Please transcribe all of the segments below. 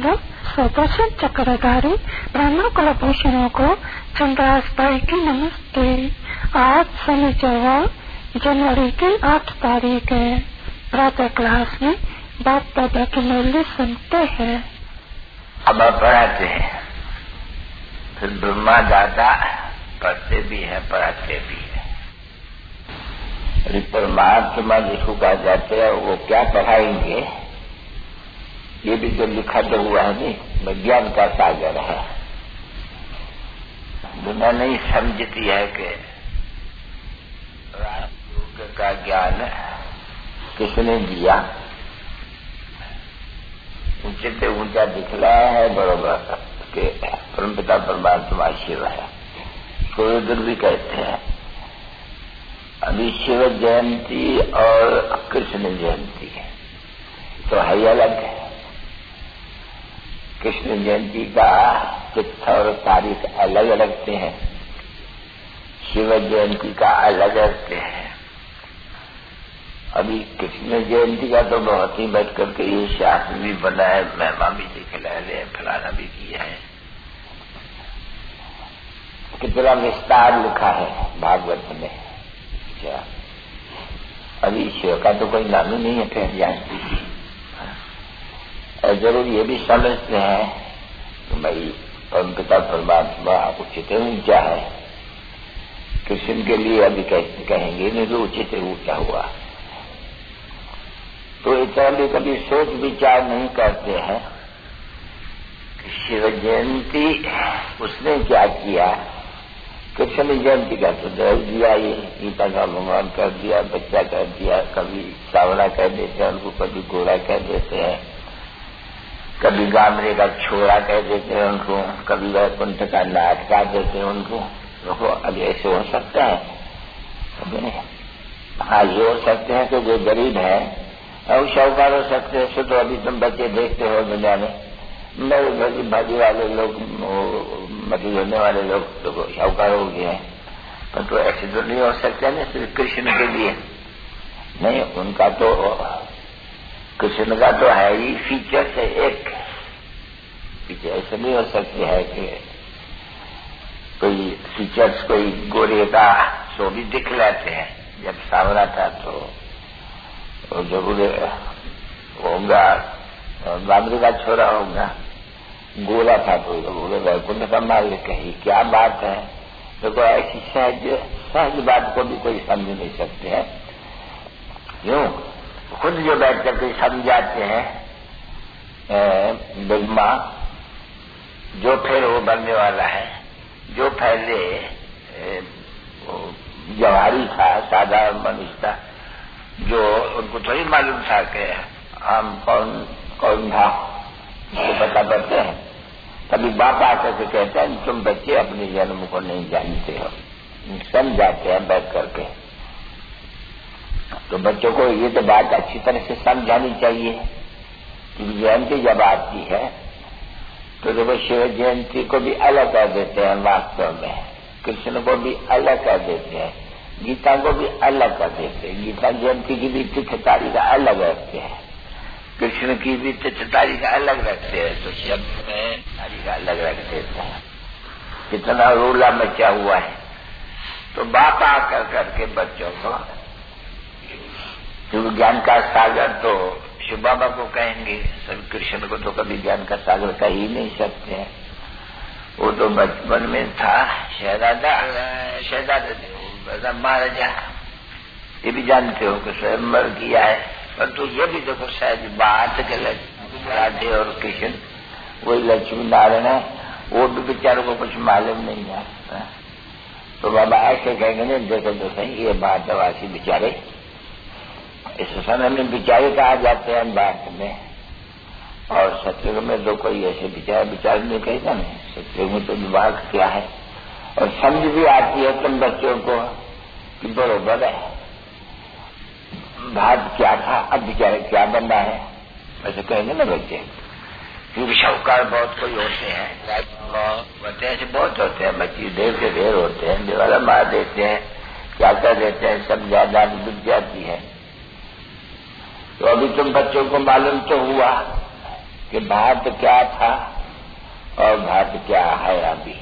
सुदर्शन चक्रधारी ब्रह्म कुलभूषणों को चंद्रास भाई की नमस्ते। आज शनिवार जनवरी की 8 तारीख है। प्रातः क्लास में बाप दादा की मुरली सुनते हैं। अब पढ़ाते हैं, फिर ब्रह्मा दादा पढ़ते भी है पढ़ाते भी है। परमात्मा जिसको कहा जाते हैं वो क्या पढ़ाएंगे, ये भी जो लिखा तो हुआ है नहीं, विज्ञान का सागर है। दुनिया नहीं समझती है कि राजयोग का ज्ञान किसने दिया। ऊंचे से ऊंचा दिखलाया है बरोबर के परमपिता परमात्मा शिव है, सूर्यदेव भी कहते हैं। अभी शिव जयंती और कृष्ण जयंती तो है अलग है। कृष्ण जयंती का तिथि और तारीख अलग रखते हैं, शिव जयंती का अलग रखते हैं। अभी कृष्ण जयंती का तो बहुत ही बैठ करके ये शास्त्र भी बना है, महिमा भी दिखला है, फलाना भी किया है। कितना विस्तार लिखा है भागवत में। क्या अभी शिव का तो कोई नाम ही नहीं है फिर जानती। और जरूर ये भी समझते हैं कि भाई परमपिता परमात्मा उचित ऊंचा है। कृष्ण के लिए अभी कहेंगे नहीं तो उचित ऊंचा हुआ, तो इतना भी कभी सोच विचार नहीं करते हैं कि शिव जयंती उसने क्या किया। कृष्ण जयंती का तो दर्ज दिया, ये गीता का भगवान कर दिया, बच्चा कर दिया, कभी सावड़ा कह देते हैं उनको, कभी गोरा कह देते हैं, कभी गामरे का छोरा कह देते हैं उनको, कभी वैकुंठ का नाट कह देते हैं उनको। देखो अब ऐसे हो सकता है? हाँ, ये हो सकते हैं कि जो गरीब है और शाहूकार हो सकते हैं। सो तो अभी तुम बच्चे देखते हो दुनिया में, मेरे भली भाजी वाले लोग, मजदूर होने वाले लोग तो शाहूकार हो गए हैं, पर तो ऐसे तो नहीं हो सकता ना सिर्फ कृष्ण के लिए। नहीं, उनका तो कृष्ण का तो है ही फीचर से एक फीचर। ऐसे नहीं हो सकते है कि कोई फीचर्स कोई गोरे का सो भी दिख लेते हैं। जब सावरा था तो जरूर होगा, गामरी का छोरा होगा, गोरा था तो बोले वैकुंठ का मालिक कही। क्या बात है? देखो ऐसी सहज बात को भी कोई समझ नहीं सकते हैं। क्यों? खुद जो बैठ करके समझाते हैं ब्रह्मा, जो फिर वो बनने वाला है, जो पहले जवारी था, साधारण मनुष्य था, जो उनको थोड़ी मालूम था कि हम कौन था, उसको पता करते हैं। कभी बाप आकर के कहते हैं तुम बच्चे अपने जन्म को नहीं जानते हो, समझाते हैं बैठ करके। तो बच्चों को ये तो बात अच्छी तरह से समझानी चाहिए कि जयंती जब आती है तो देखो शिव जयंती को भी अलग कर देते हैं वास्तव में, कृष्ण को भी अलग कर देते हैं, गीता को भी अलग कर देते हैं। गीता जयंती की भी तिथि तारीख अलग रखते हैं, कृष्ण की भी तिथि तारीख अलग रखते हैं, तो सब में तारीख अलग रख देते हैं। कितना रोला मचा हुआ है। तो बाप आकर करके बच्चों को ज्ञान का सागर तो शिव बाबा को कहेंगे, सब कृष्ण को तो कभी ज्ञान का सागर कह ही नहीं सकते हैं। वो तो बचपन में था शहजादा महाराजा, ये भी जानते हो कि स्वयंवर किया है। पर तो ये भी देखो शायद बात गलत, राधे और कृष्ण वही लक्ष्मी नारायण है, वो भी बेचारों को कुछ मालूम नहीं है। तो बाबा ऐसे कहेंगे नहीं, देखो तो सही ये भारतवासी बेचारे, इस समय में बेचारे कहा जाते हैं भारत में, और सत्युग में तो कोई ऐसे विचार नहीं कहेगा नहीं। सत्युग में तो विवाह क्या है, और समझ भी आती है तुम बच्चों को कि बरोबर है, भात क्या था अब बेचारे क्या बनना है, ऐसे कहेंगे ना बच्चे। क्योंकि शाहूकार बहुत कोई होते हैं, ऐसे बहुत होते हैं, बच्चे ढेर से ढेर होते हैं, दिवाला मार देते हैं, क्या कर देते हैं, सब ज्यादा बिक जाती है। तो अभी तुम बच्चों को मालूम तो हुआ कि भारत क्या था और भारत क्या है अभी,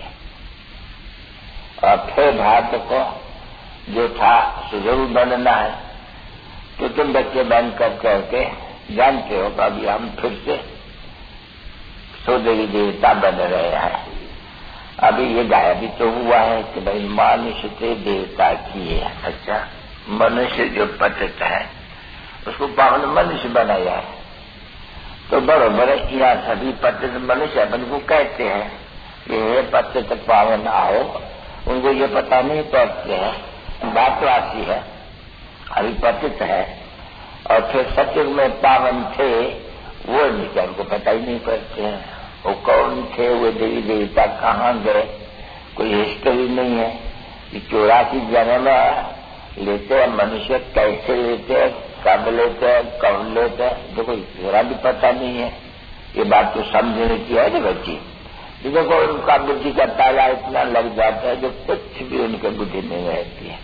और फिर भारत को जो था सो जरूर बनना है। तो तुम बच्चे बन करके जानते हो कि अभी हम फिर से देवी देवता बन रहे हैं। अभी ये गायब भी तो हुआ है कि भाई मनुष्य से देवता किए। अच्छा, मनुष्य जो पतित है उसको पावन मनुष्य बनाया है। तो बरोबर यहाँ सभी पतित मनुष्य अपन को कहते हैं कि ये पतित पावन आओ। उनको ये पता नहीं पड़ते हैं, बातवासी है, अभी पतित है, और फिर सत्युग में पावन थे वो नहीं, उनको पता ही नहीं पड़ते हैं वो कौन थे, वो देवी देवता कहाँ गए, कोई हिस्ट्री नहीं है। 84 जन्म लेते हैं मनुष्य, कैसे लेते हैं, कब लेते हैं, कौन लेते हैं, जो कोई जरा भी पता नहीं है। ये बात तो समझने की है ना बच्ची। देखो उनका बुद्धि का ताला इतना लग जाता है जो कुछ भी उनके बुद्धि में रहती है।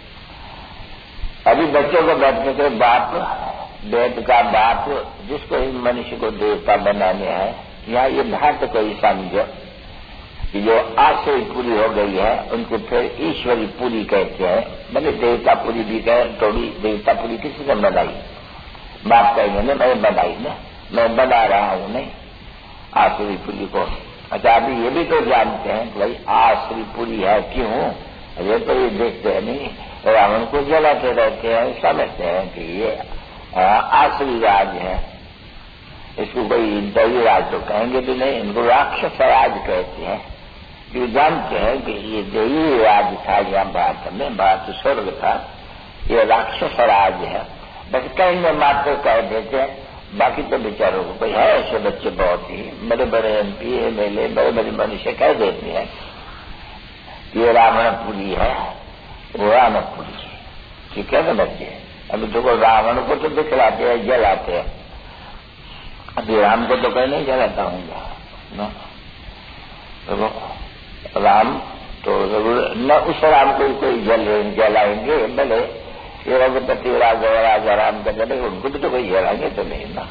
अभी बच्चों को बैठने के बाप, वेद का बाप, जिसको ही मनुष्य को देवता बनाने हैं, यहाँ ये भारत को ही समझो कि जो आश्रय पूरी हो गई है उनको फिर ईश्वरी पूरी कहते हैं। भले देवता पूरी भी कहे तो भी देवता पूरी किसी ने बनाई, बाप कहेंगे ना मैं बनाई ना, मैं बना रहा हूं नहीं आश्रय पूरी को। अच्छा, अभी ये भी तो जानते हैं कि भाई आश्रय पूरी है क्यों, ये तो ये देखते हैं नहीं, रावण को जलाते रहते हैं, समझते हैं कि ये आश्रय राज है। इसको कोई दैवी राज तो कहेंगे भी नहीं, इनको राक्षस राज कहते हैं। जो जानते हैं कि ये दैवी राज था यहाँ भारत में, भारत स्वर्ग था, ये राक्षस राज है। बस कहेंगे मात्र कह देते हैं, बाकी तो बेचारों को कोई है ऐसे बच्चे बहुत ही बड़े बड़े MP MLA बड़े बड़े मनुष्य कह देते हैं ये रावणपुरी है, वो रावणपुरी है, ठीक है ना बच्चे। अभी तो रावण को तो दिखलाते हैं, जलाते हैं, अभी राम को तो कहीं नहीं जलाता हूँ ना। तो राम तो जरूर न उस राम को कोई जलाएंगे, भले ये रघुपति राजा राम का जले, उनको भी तो कोई जलाएंगे तो नहीं ना।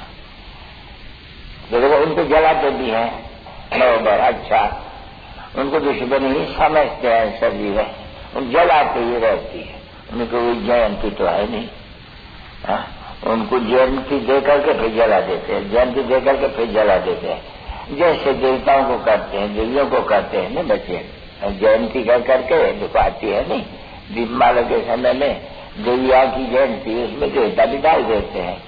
तो देखो उनको जलाते भी हैं बराबर। अच्छा, उनको दुश्मन ही समझते हैं सभी है, उन जलाते ही रहती है, उनको कोई जयंती तो है नहीं। उनको जयंती दे करके फिर जला देते हैं, जयंती दे करके फिर जला देते हैं। जैसे देवताओं को करते हैं, देवियों को करते हैं ना बच्चे, जयंती कर करके देखो आती है नहीं, दीपमाला के समय में देविया की जयंती, उसमें देवता भी डाल देते हैं,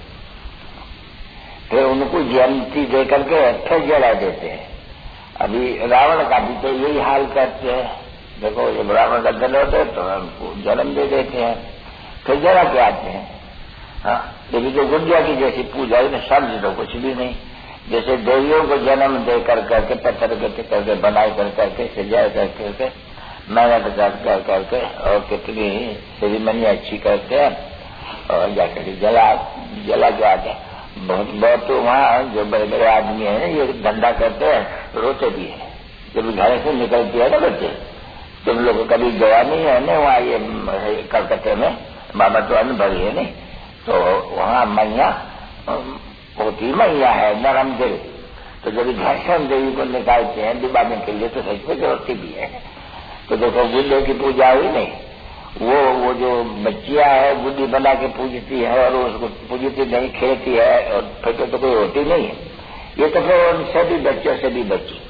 फिर उनको जयंती दे करके फिर जला देते हैं। अभी रावण का भी तो यही हाल करते हैं। देखो जब रावण का जन्म होता है तो उनको जन्म दे देते हैं, फिर जला के आते हैं। हाँ, लेकिन जो गुंजिया की जैसी पूजा है समझ तो कुछ भी नहीं। जैसे देवियों को जन्म दे करके पत्थर करके बनाई करके सजा करके मेहनत कर करके और कितनी सेरेमनी अच्छी करते हैं और जाकर जला के आते हैं। बहुत तो वहाँ जो बड़े बड़े आदमी हैं ये धंधा करते हैं, रोते भी है जब घर से निकलती है ना बच्चे। तुम लोग कभी गया नहीं है ना वहाँ, ये कलकत्ते में बाबा तो अनुभव है नहीं, तो वहाँ मैया होती मैया है नरम दिल, तो जब घर्षण देवी को निकालते हैं दिवाने के लिए तो सच में होती भी है। तो देखो गुड्डे की पूजा हुई नहीं, वो जो बच्चियां है गुड्डी बना के पूजती है और उसको पूजती नहीं, खेलती है और फिर तो कोई होती नहीं है। ये तो फिर उन सभी बच्चों से भी बच्ची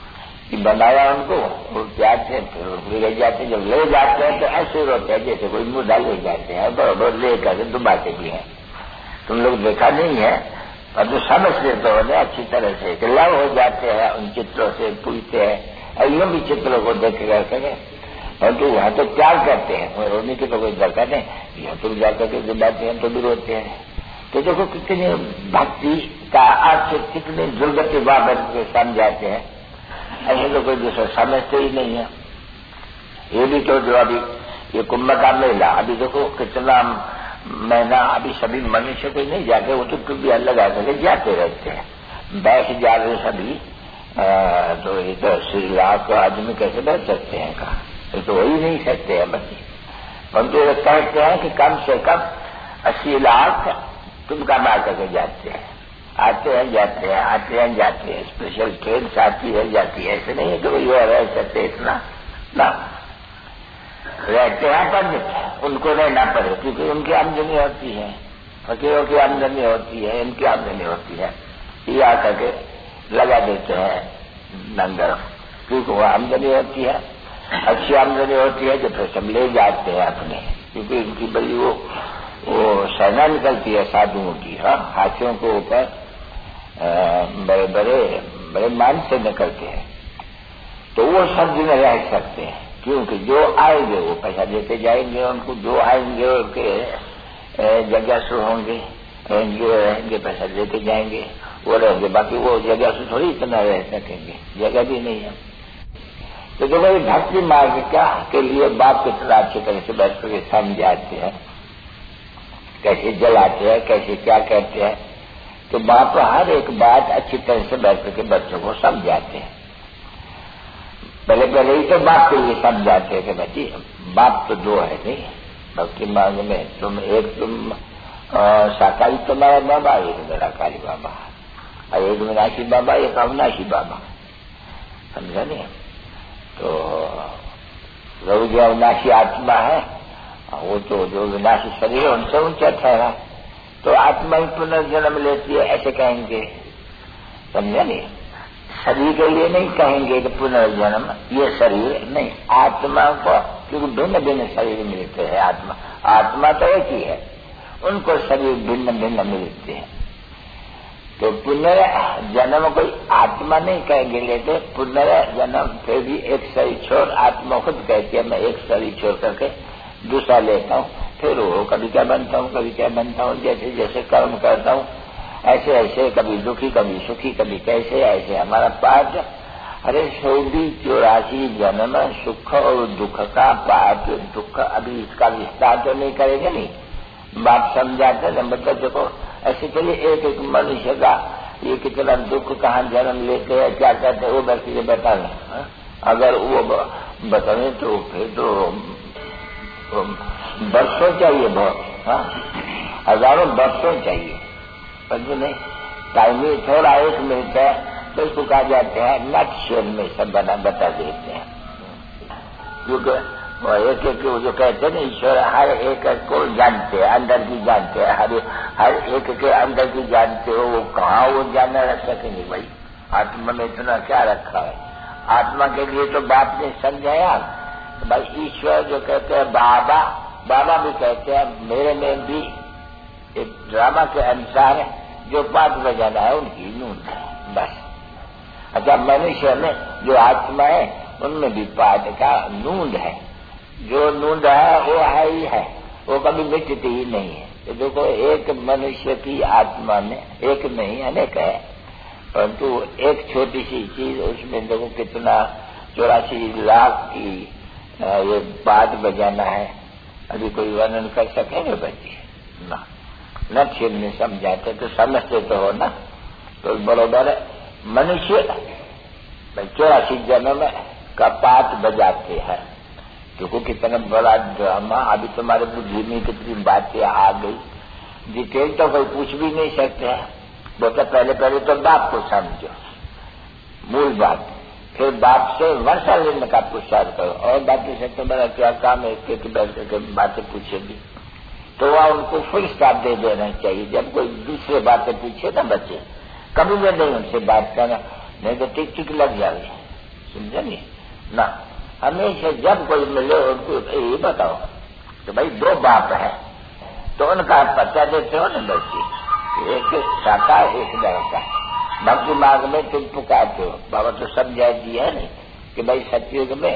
बनाया उनको, वो जाते फिर ले जाते, जब ले जाते हैं तो ऐसे रोते हैं जैसे कोई मुर्दा ले जाते हैं, बराबर ले करके दुबाते भी हैं। तुम लोग देखा नहीं है और जो समझ लेते हो ना अच्छी तरह से कि लव हो जाते हैं उन चित्रों से, पूछते हैं और यूं भी चित्रों को देख करके, और तो वहाँ तो प्यार करते हैं, रोने की तो कोई दरकार नहीं, यहाँ तो जाकर के दुबाते हैं तो भी रोते हैं। तो देखो कितनी भक्ति का अर्थ, कितनी दुर्गति बाबत समझाते हैं, ऐसे तो कोई दूसरा समझते ही नहीं है। ये भी तो जो अभी ये कुंभ का मेला, अभी देखो कितना महीना, अभी सभी मनुष्य को नहीं जाते, वो तो टुबिया लगा करके जाते रहते हैं, बैठ जा रहे सभी। तो ये तो 80 लाख आदमी कैसे बैठ सकते हैं कहा, ये तो हो ही नहीं सकते हैं बच्चे। परंतु ये कहते हैं कि कम से कम 80 लाख तुम कमा करके जाते हैं, आते हैं जाते हैं, आते हैं जाते हैं, स्पेशल ट्रेन आती है जाती है, ऐसे नहीं है कि भाई वो रह सकते इतना ना, रहते हैं पर उनको रहना पड़े क्योंकि उनकी आमदनी होती है, फकीरों की आमदनी होती है, इनकी आमदनी होती है, ये आकर के लगा देते हैं लंगर क्योंकि वो आमदनी होती है, अच्छी आमदनी होती है, जो फिर सब ले जाते हैं अपने, क्योंकि इनकी बड़ी वो सेना निकलती है साधुओं की। हाँ, हाथियों के ऊपर बड़े बड़े बड़े मान से निकलते हैं, तो वो सब दिन रह सकते हैं क्योंकि जो आएंगे वो पैसा देते जाएंगे उनको, जो आएंगे उनके जगह होंगे, रहेंगे पैसा देते जाएंगे, वो रहेंगे, बाकी वो जगह से थोड़ी इतना रह सकेंगे, जगह भी नहीं है। तो जो भाई भक्ति मार्ग क्या के लिए बाप कितना अच्छी तरह से बैठ करके समझाते हैं, कैसे जलाते हैं, कैसे क्या कहते हैं, तो बाप हर एक बात अच्छी तरह से बैठ करके बच्चों को समझाते हैं। पहले पहले ही तो बाप के लिए समझाते हैं कि बच्ची बाप तो दो है नहीं भक्ति मार्ग में, तुम साकारी तुम्हारा बाबा, एक निराकारी बाबा, और एक विनाशी बाबा, एक अविनाशी बाबा, समझा नहीं। तो वो जो अविनाशी आत्मा है वो तो जो विनाशी शरीर है उनसे ऊंचा ठहरा, तो आत्मा ही पुनर्जन्म लेती है ऐसे कहेंगे, समझा नहीं। शरीर के लिए नहीं कहेंगे कि पुनर्जन्म, ये शरीर नहीं, आत्मा को, क्योंकि भिन्न भिन्न शरीर मिलते हैं, आत्मा तो एक ही है, उनको शरीर भिन्न भिन्न मिलते हैं। तो पुनर्जन्म कोई आत्मा नहीं कहेंगे, लेते पुनर्जन्म फिर भी एक शरीर छोड़, आत्मा खुद कहती है मैं एक शरीर छोड़ करके दूसरा लेता हूँ, फिर वो कभी क्या बनता हूँ, कभी क्या बनता हूँ, जैसे जैसे कर्म करता हूँ ऐसे ऐसे, कभी दुखी कभी सुखी, कभी कैसे, ऐसे हमारा पाठ। अरे 84 जन्म सुख और दुख का पाठ, दुख अभी इसका विस्तार तो नहीं करेंगे, नहीं बात समझाते न मतलब देखो ऐसे चलिए एक एक मनुष्य का ये कितना दुख कहाँ जन्म लेते हैं, क्या कहते हैं, वो व्यक्ति बता दें। अगर वो बताए तो फिर तो बरसों चाहिए, बहुत, हाँ, हजारों बरसों चाहिए, पर जो नहीं टाइम ही थोड़ा एक मिनट है तो इसको कहा जाते हैं नटशेल में सब बता देते हैं, क्योंकि एक एक जो कहते हैं ना ईश्वर हर एक को जानते हैं, अंदर की जानते हैं, हर एक के अंदर की जानते हो, वो कहाँ वो जानना रख सकेंगे भाई, आत्मा में इतना क्या रखा है। आत्मा के लिए तो बाप ने समझाया भाई, ईश्वर जो कहते हैं बाबा, बाबा भी कहते हैं मेरे में भी एक ड्रामा के अनुसार जो पाठ बजाना है उनकी नूंद है बस। अच्छा, मनुष्य में जो आत्मा है उनमें भी पाठ का नूंद है, जो नूंद है वो है ही है, वो कभी मिटती ही नहीं है। तो देखो एक मनुष्य की आत्मा में एक नहीं अनेक है, परंतु एक छोटी सी चीज उसमें देखो कितना 84 लाख की ये बात बजाना है, अभी कोई वर्णन कर सकेंगे बच्चे ना, न छेद में समझाते तो समझते तो हो ना। तो बरोबर मनुष्य 84 जन्म का पाठ बजाते हैं, देखो कितना बड़ा ड्रामा, अभी तुम्हारे बुद्धि में कितनी बातें आ गई, डिटेल तो कोई पूछ भी नहीं सकते हैं। बोलते पहले पहले तो बाप को समझो, मूल बात, फिर बाप से वर्षा लेने का पुरस्कार करो, और बाकी से तुम्हारा क्या काम है, के बातें पूछेगी तो वह उनको फुल स्टॉप दे देना चाहिए। जब कोई दूसरे बातें पूछे ना बच्चे, कभी भी नहीं उनसे बात करना, नहीं तो टिक टिक लग जाए, समझा नहीं ना। हमेशा जब कोई मिले उनको ये बताओ तो भाई 2 बाप है, तो उनका पता देते हो ना बच्चे, एक शाखा एक लड़का। भक्ति मार्ग में तुम पुकारते हो, बाबा तो समझा दिया है नहीं कि भाई सतयुग में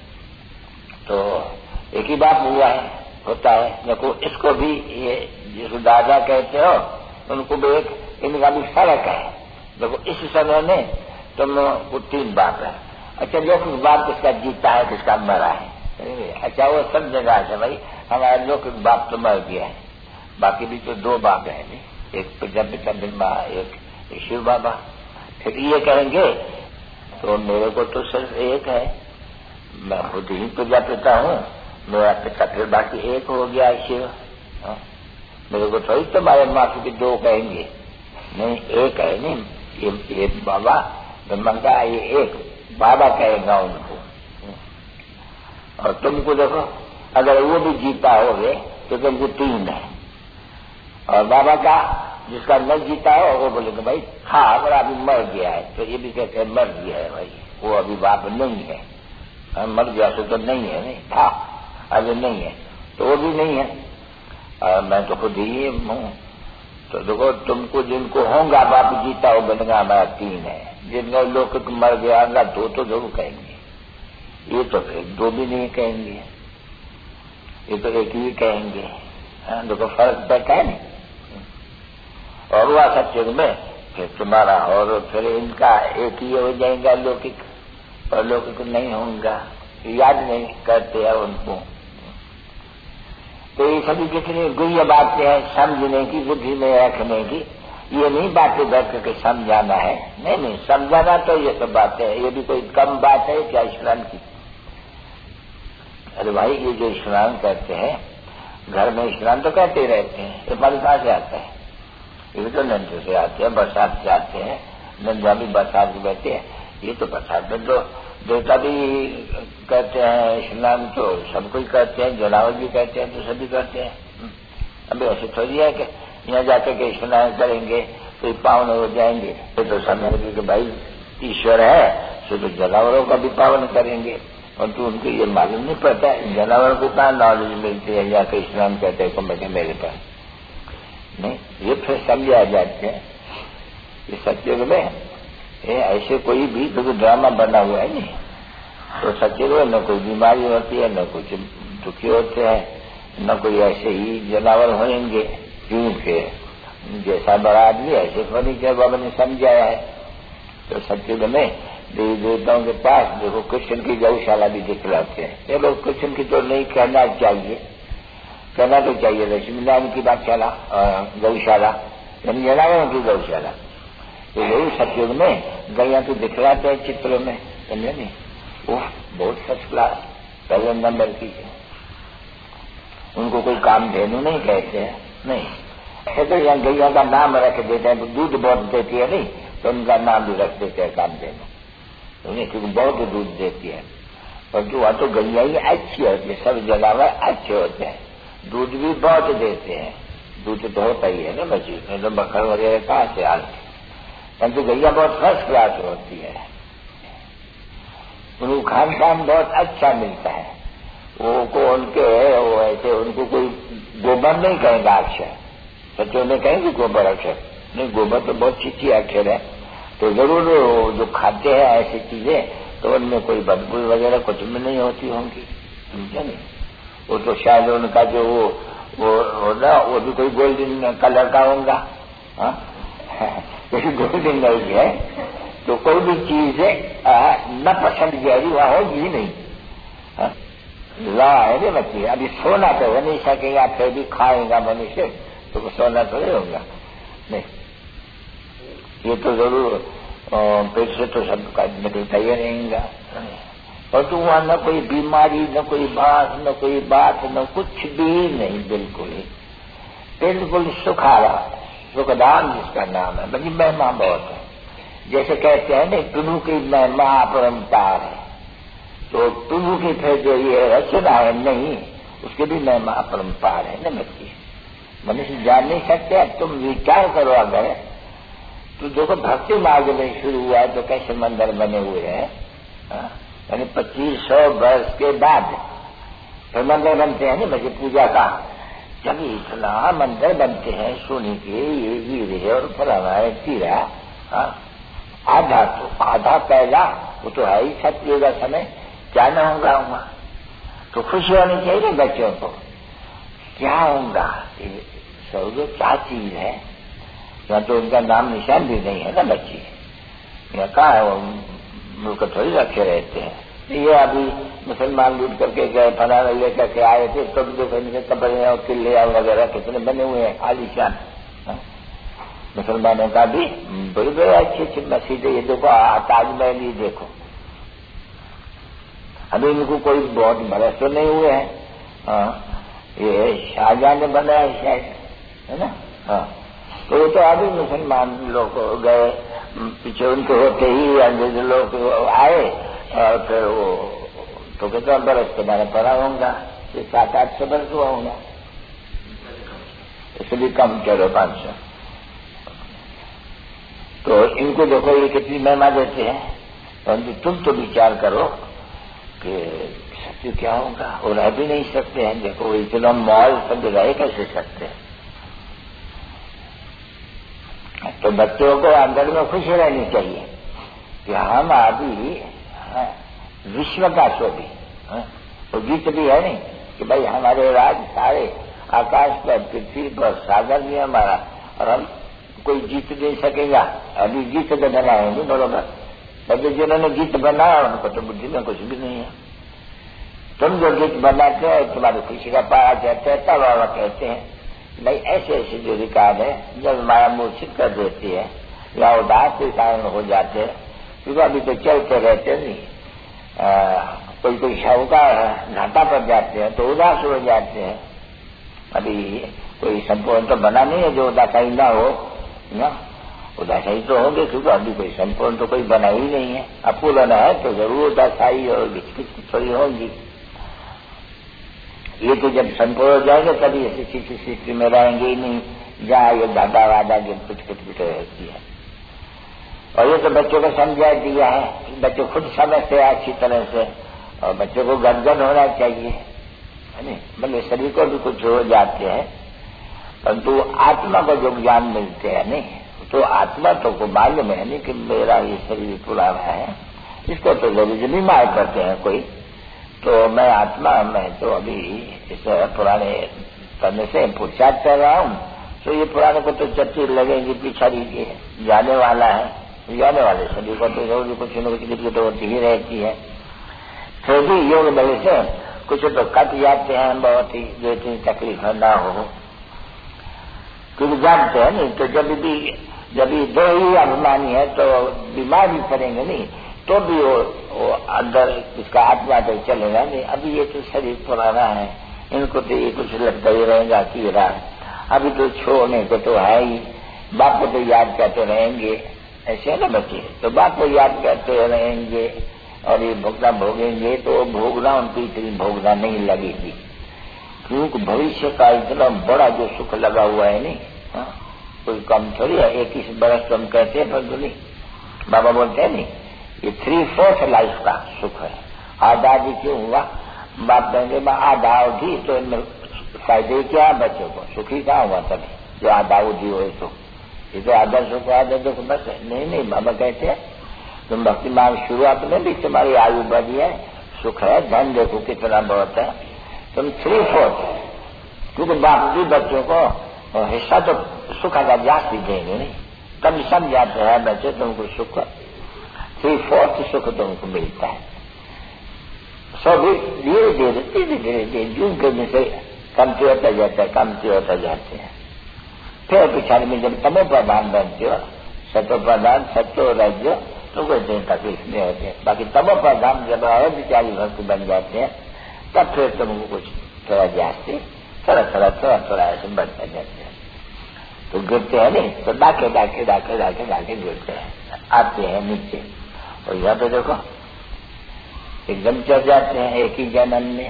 तो एक ही बाप हुआ है, होता है। देखो इसको भी ये जिसको दादा कहते हो उनको भी एक, इनका भी फर्क है। देखो इस समय में तुम को 3 बाप है। अच्छा, लौकिक बाप किसका जीता है, किसका मरा है, अच्छा वो सब जगह से भाई हमारा लौकिक बाप तो मर गया है, बाकी भी तो 2 बाप है नहीं, एक प्रजापिता ब्रह्मा, एक शिव बाबा। फिर ये कहेंगे तो मेरे को तो सिर्फ एक है, मैं खुद ही प्रजापिता हूँ, मेरा पिता, फिर बाकी एक हो गया शिव। मेरे को थोड़ी तुम्हारे माफी के 2 कहेंगे, नहीं एक है नहीं, ये बाबा ब्रह्म का ये एक बाबा कहेगा उनको। और तुमको देखो अगर वो भी जीता होगे तो तुमको 3 है, और बाबा का जिसका न जीता हो वो बोलेगा भाई हाँ अगर अभी मर गया है, तो ये भी कहते हैं मर गया है भाई, वो अभी बाप नहीं है। मर गया तो नहीं है, नहीं था अभी नहीं है, तो वो भी नहीं है। और मैं तो खुद ही हूँ। तो देखो तुमको जिनको होगा बाप जीता हो बनेगा हमारा 3 है, जिनको लोग मर गया 2 तो जरूर कहेंगे, ये तो फिर 2 भी नहीं कहेंगे, ये तो एक ही कहेंगे। देखो फर्क बैठा है नहीं। और हुआ सत्युग में फिर तुम्हारा और फिर इनका एक ही हो जाएगा लौकिक, और लौकिक नहीं होगा, याद नहीं करते हैं उनको। तो ये सभी कितनी गुह्य बातें हैं समझने की, बुद्धि में रखने की। ये नहीं बातें बैठ करके समझाना है, नहीं समझाना तो ये सब बातें है। ये भी कोई कम बात है क्या स्नान की? अरे भाई ये जो स्नान करते हैं घर में स्नान तो करते रहते हैं, ये पानी कहाँ से आता है? ये तो नंदे से आते हैं, बरसात से आते हैं, नंदा भी बरसात में बहते हैं। ये तो बरसात में तो देवता भी करते हैं स्नान, तो सब कोई करते हैं, जनावर भी करते हैं, तो सभी करते हैं। अभी ऐसे थोड़ी है कि यहाँ जाकर के स्नान करेंगे तो पावन हो जाएंगे। तो समझ कि भाई ईश्वर है तो जनावरों का भी पावन करेंगे, और तो उनको ये मालूम नहीं पड़ता जानवर को कहाँ नॉलेज मिलती है, जाकर स्नान करते हैं को मेरे पास नहीं। ये फिर समझा जाते हैं ये सत्युग में ऐसे कोई भी तो ड्रामा बना हुआ है नहीं। तो सत्युग में न कोई बीमारी होती है, न कुछ दुखी होते हैं, न कोई ऐसे ही जानवर होंगे, क्योंकि जैसा बड़ा आदमी ऐसे फर्नीचर बाबा ने समझाया है। तो सत्युग में देवी देवताओं के पास देखो कृष्ण की गौशाला भी दिखलाते हैं। ये लोग कृष्ण की तो नहीं कहना चाहिए, कहना तो चाहिए लक्ष्मीनारायण की बातशाला गौशाला, यानी जनावरों की गौशाला। तो यही सत्युग में गैया तो दिखलाते हैं चित्रों में, समझे नहीं? वो बहुत फर्स्ट क्लास पहले नंबर की है। उनको कोई काम धेनु नहीं कहते हैं, नहीं है तो यहाँ गैया का नाम रख देते हैं। तो दूध बहुत देती है नहीं, तो उनका नाम भी रख देते हैं काम धेनु, क्योंकि बहुत दूध देती है। परंतु वहाँ तो गैया ही अच्छी होती है, सब जानवर अच्छे होते हैं, दूध भी बहुत देते हैं। दूध तो होता ही है ना बच्ची, नहीं तो बकरा वगैरह कहाँ से आते। परंतु गैया बहुत फर्स्ट क्लास होती है, उनको खान पान बहुत अच्छा मिलता है। वो को उनके वो ऐसे उनको कोई गोबर नहीं कहेगा अक्षर, बच्चों में कहेंगे गोबर अक्षर नहीं, गोबर तो बहुत चीची अक्षर है। तो जरूर जो खाते हैं ऐसी चीजें तो उनमें कोई बदबू वगैरह कुछ में नहीं होती होंगी, समझे नहीं? वो तो शायद उनका जो वो होगा वो भी कोई गोल्डन कलर का होगा, क्योंकि गोल्डन नहीं है तो कोई भी चीज न पसंद गहरी वहां होगी ही नहीं। ला है ना बच्ची, अभी सोना तो हो नहीं सकेगा, फिर भी खाएगा मनुष्य तो सोना तो नहीं होगा नहीं। ये तो जरूर पेट से तो सब निकलता ही रहेगा। और तो वहां न कोई बीमारी, न कोई बात, न कोई बात, न कुछ भी नहीं, बिल्कुल ही बिल्कुल सुखारा सुखदान जिसका नाम है। बड़ी महिमा बहुत है, जैसे कहते हैं ना प्रभु की महिमा अपरंपार है, तो प्रभु की फिर जो ये रचना है नहीं उसकी भी महिमा अपरंपार है न बच्ची। मनुष्य जान नहीं सकते। अब तुम विचार करो अगर तो देखो भक्ति मार्ग में शुरू हुआ है तो कैसे मंदिर बने हुए हैं, यानी 2500 वर्ष के बाद फिर मंदिर बनते हैं ना बच्चे पूजा का। जब इतना मंदिर बनते हैं सोने के, ये हीरे है और फलाना है तीरा, आधा पहला वो तो है ही सत्युग का समय, क्या न होगा वहाँ तो खुशी होनी चाहिए बच्चों को। क्या होगा सर्व क्या चीज है, या तो उनका नाम निशान भी नहीं है ना बच्ची, या कहा है वो मुल्क थोड़ी रखे रहते हैं। ये अभी मुसलमान लूट करके गए, फलाना लेकर के आए थे, तो देखो इनके कपड़े और किले और वगैरह कितने बने हुए हैं आलीशान। मुसलमानों का भी बड़ी बड़ी अच्छी अच्छी मस्जिदें, ये देखो ताजमहल ही देखो। अभी इनको कोई बहुत बरस तो नहीं हुए हैं, ये शाहजहां ने बनाया शायद, है ना? तो वो तो अभी मुसलमान लोग गए, पीछे उनके होते ही अंग्रेज लोग आए और फिर वो तो कितना बरस के मैंने पढ़ा होगा, 700-800 बरस हुआ होगा, इससे भी कम चलो 500। तो इनको देखो ये कितनी महिमा देते हैं, परंतु तुम तो विचार करो कि सत्य क्या होगा, वो रह भी नहीं सकते हैं। देखो इतना मॉल सब रह कैसे सकते हैं। तो बच्चों को अंदर में खुशी रहनी चाहिए कि हम अभी विश्व का शोभी, वो गीत भी है नहीं कि भाई हमारे राज सारे आकाश पर, पृथ्वी पर, सागर भी हमारा, और हम कोई जीत नहीं सकेगा। अभी गीत तो बनाए नहीं बरोबर, बच्चे जिन्होंने गीत बनाया उनको तो बुद्धि में कुछ भी नहीं है। तुम जो गीत बनाते हो तुम्हारी खुशी का पारा कहते हैं, तब बाबा कहते हैं भाई ऐसे ऐसे जो रिकॉर्ड है जब माया मूर्छित कर देती है या उदास के कारण हो जाते हैं, क्योंकि अभी तो चलते रहते नहीं, कोई कोई शाहूकार घाटा पर जाते हैं तो उदास हो जाते हैं। अभी कोई संपूर्ण तो बना नहीं है जो उदासाई ना हो ना, उदासाई तो होंगे क्योंकि अभी कोई संपूर्ण तो कोई बना ही नहीं है। अपूर्ण है तो जरूर उदासाई और घिचपिच थोड़ी होंगी। ये तो जब संपूर्ण हो जाएंगे तभी ऐसी स्थिति में रहेंगे ही नहीं जहाँ ये घाटा वादा की पिट रहती है। और ये तो बच्चों को समझा दिया है, बच्चे खुद समझते हैं अच्छी तरह से, और बच्चों को गदगद होना चाहिए, है नहीं। भले शरीर को भी कुछ हो जाते हैं परंतु आत्मा को जो ज्ञान मिलते हैं नहीं, तो आत्मा तो को मालूम है नहीं कि मेरा ये शरीर पुराना है, इसको तो जरूर बीमार करते हैं कोई, तो मैं आत्मा, मैं तो अभी इस पुराने करने से पुरुषार्थ कर रहा हूँ, तो ये पुराने को तो चट्टी लगेगी पिछड़ी के जाने वाला है, जाने वाले शरीर को तो जरूर कुछ न कुछ दिक्कत होती ही रहती है। फिर भी योग बल से कुछ तो कट जाते हैं बहुत ही, जो इतनी तकलीफ ना हो, क्योंकि जानते हैं नहीं। तो जब भी दो ही अभिमानी है तो बीमार भी पड़ेंगे नहीं, तो भी वो अंदर इसका आत्मा तो चलेगा नहीं। अभी ये तो शरीर पुराना है, इनको तो ये कुछ लगता ही रहेगा कीड़ा, अभी तो छोड़ने को तो है ही, बाप को तो याद करते रहेंगे, ऐसे है ना बच्चे, तो बाप को याद करते रहेंगे और ये भोगना भोगेंगे, तो भोगना उनको इतनी भोगना नहीं लगेगी, क्योंकि भविष्य का इतना बड़ा जो सुख लगा हुआ है नहीं, कोई कम थोड़ी है। 21 बरस तो हम कहते हैं परंतु नहीं, बाबा बोलते हैं नहीं, ये 3/4 लाइफ का सुख है। आधा भी क्यों हुआ, बाप कहेंगे आधा अवधि, तो इनमें फायदे क्या बच्चों को, सुखी कहाँ हुआ तभी जो आधा अवधि हो, तो ये तो आधा सुख आधा दुख बस है। नहीं, बाबा कहते हैं तुम भक्ति मार्ग शुरुआत में भी तुम्हारी आयु बढ़ी है, सुख है, धन देखो कितना बहुत है, तुम 3/4, क्योंकि बाप भी बच्चों को हिस्सा तो सुख का जास्ती देंगे नहीं, तब सब जाते हैं बच्चे तुमको सुख 3/4 सुख तुमको मिलता है। सो भी धीरे धीरे जून करने से कमती होता जाता है, कमती होता जाते हैं। फिर पिछाड़ी में जब तमो प्रधान बनते हो, सतो प्रधान सत्यो राज्य, तो कोई दिन तकलीफ नहीं होती है। बाकी तमो प्रधान जब और विचारी भक्त बन जाते हैं तब फिर तुमको कुछ थोड़ा जास्ती थोड़ा ऐसे बढ़ते जाते हैं, तो गिरते हैं नहीं, तो डाके गिरते हैं, आते हैं नीचे। और यहाँ पे देखो एकदम चढ़ जाते हैं एक ही जन्म में।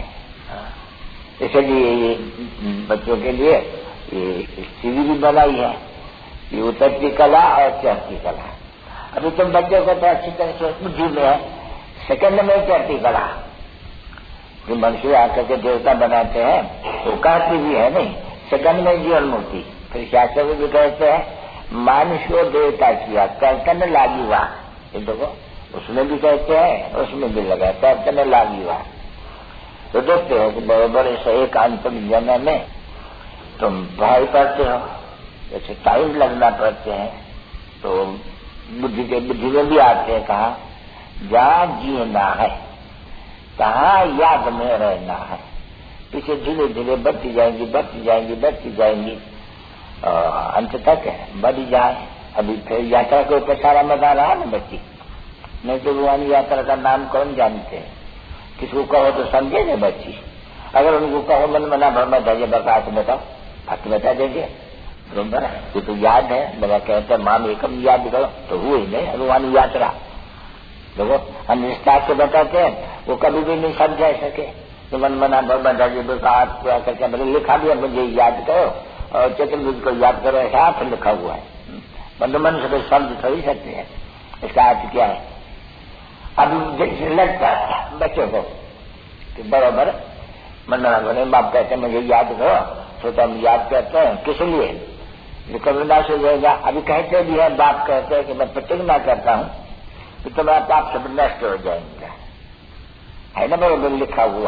इसलिए बच्चों के लिए ये सीढ़ी भी बनाई है, ये उतरती कला और चढ़ती कला। अभी तुम बच्चों को तो अच्छी तरह से बुद्धि में है, सेकंड में चढ़ती कला, जो मनुष्य आकर के देवता बनाते हैं वो कहती भी है नहीं, सेकंड में जीवन मुक्ति। फिर शास्त्र में भी कहते हैं मानुष्य देवता किया कर्तन लागी वाह, देखो उसमें भी कहते हैं, उसमें भी लगा कर्तन लागी वाह। तो देखते हो कि बराबर ऐसे एक अंतिम जन्म में तुम पढ़ाई करते हो, जैसे टाइम लगना पड़ते हैं, तो बुद्धि में भी आते हैं कहा जहाँ जीना है, कहाँ याद में रहना है। इसे धीरे धीरे बढ़ती जाएंगी अंत तक बढ़ी जाए। अभी फिर यात्रा के ऊपर सारा मजा रहा ना बच्ची, नहीं तो रूहानी यात्रा का नाम कौन जानते हैं, किसको कहो तो समझे ना बच्ची। अगर उनको कहो मन मना भर में धैर्य बरकरार बताओ, भक्त बता देंगे, बराबर है। तो याद है, मेरा कहते हैं माम एकम याद करो, तो हुए ही नहीं, अनुमान यात्रा। देखो हम विस्तार से बताते हैं, वो कभी भी नहीं समझा सके। तो मन मना भगवान जी करके मैंने लिखा भी है, मुझे याद करो और चतुर्भुज को याद करो, ऐसा अर्थ लिखा हुआ है। बंधु मन से कोई समझ थोड़ी सकते हैं इसका अर्थ क्या है। अब जैसे लगता है बच्चों को कि बराबर मनना बोले, बाप कहते हैं मुझे याद करो, तो हम याद करते हैं किस लिए, जो करुणास हो जाएगा। अभी कहते भी है, बाप कहते हैं कि मैं प्रतिज्ञा करता हूं तो तुम्हारा पाप सब नष्ट हो जाएंगे, है ना बराबर लिखा हुआ।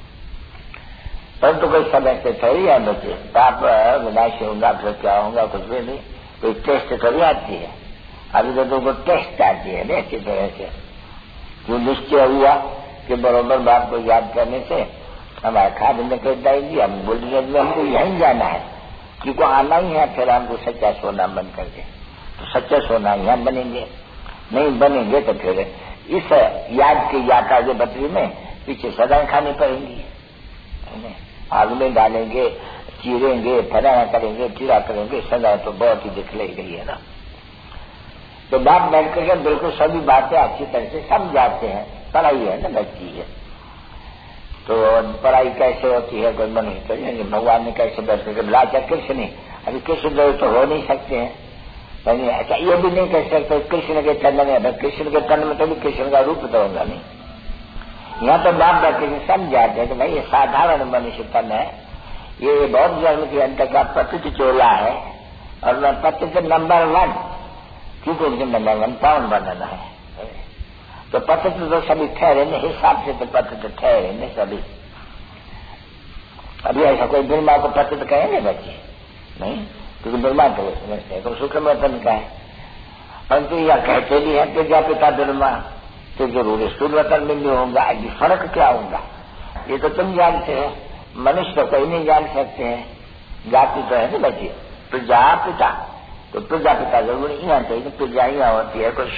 परंतु कोई समझते थोड़ी है बच्चे, पाप विनाश होगा फिर क्या होगा, कुछ भी नहीं, कोई टेस्ट थोड़ी आती है। अभी तो तुमको टेस्ट आती है ना अच्छी तरह से। जो निश्चय हुआ कि बराबर बाप को याद करने से हमारे खाद निकल जाएगी, हम बोल रहे हमको यहीं जाना है, क्योंकि आना ही है, फिर हमको सच्चा सोना बन करके, तो सच्चा सोना यहाँ बनेंगे, नहीं बनेंगे तो फिर इस याद की यात्रा जो बतरी में पीछे सदाएं खानी पड़ेंगी। आग में डालेंगे, चीरेंगे, फराना करेंगे, चीरा करेंगे, सदा तो बहुत ही दिखलाई गई है ना। तो बाप बैठ करके बिल्कुल सभी बातें अच्छी तरह से समझाते हैं। पढ़ाई है ना बच्ची है, तो पढ़ाई कैसे होती है कोई मनुष्य करेंगे, भगवान ने कैसे बैठ करके लाचा कृष्ण नहीं, अभी कृष्ण देव तो हो नहीं सकते हैं। अच्छा ये भी नहीं कह सकते कृष्ण के तन में, कृष्ण के तन में तो भी कृष्ण का रूप तो होगा नहीं। यहाँ तो बाप बैठ के समझाते हैं कि भाई ये साधारण मनुष्य तन है, ये बौद्ध धर्म के अंतर का पतित चोला है, और मैं पतित नंबर 1, क्योंकि उनके नंबर 1 पावन बनाना है। तो पतित तो सभी ठहरे नहीं, हिसाब से तो पतित ठहरे नहीं सभी। अभी ऐसा कोई बिरमा को पतित कहेंगे बच्चे नहीं, क्योंकि बिरमा तो समझते हैं तो शुक्र वतन का है। परंतु यह कहते भी है प्रजापिता बिरमा, तो जरूर स्थूल वतन में भी होगा। अभी फर्क क्या होगा ये तो तुम जानते हो, मनुष्य तो कोई नहीं जान सकते हैं। जाति तो है ना बच्चे, प्रजापिता, तो प्रजापिता जरूर यहाँ चाहिए, प्रजा यहाँ होती है, कोई